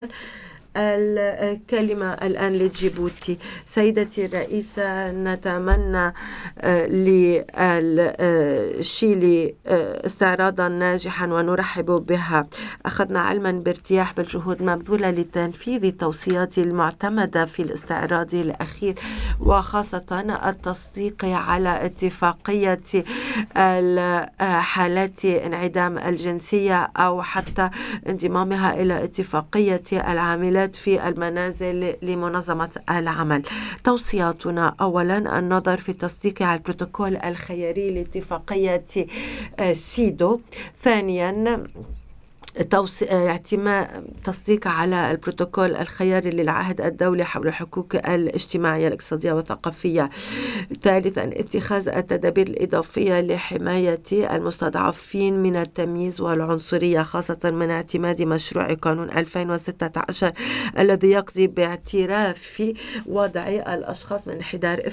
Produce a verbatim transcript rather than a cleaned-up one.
الكلمة الآن لجيبوتي. سيدتي الرئيسة، نتمنى لشيلي استعراضا ناجحا ونرحب بها. أخذنا علما بارتياح بالجهود المبذولة لتنفيذ التوصيات المعتمدة في الاستعراض الأخير، وخاصة التصديق على اتفاقية حالات انعدام الجنسية أو حتى انضمامها إلى اتفاقية العاملات في المنازل لمنظمة العمل. توصياتنا: أولا، النظر في التصديق على البروتوكول الخياري لاتفاقية سيدو. ثانيا، اعتماد تصديق على البروتوكول الخياري للعهد الدولي حول الحقوق الاجتماعية الاقتصادية والثقافية. ثالثا، اتخاذ التدابير الإضافية لحماية المستضعفين من التمييز والعنصرية، خاصة من اعتماد مشروع قانون ألفين وستة عشر الذي يقضي باعتراف وضع الأشخاص من انحدار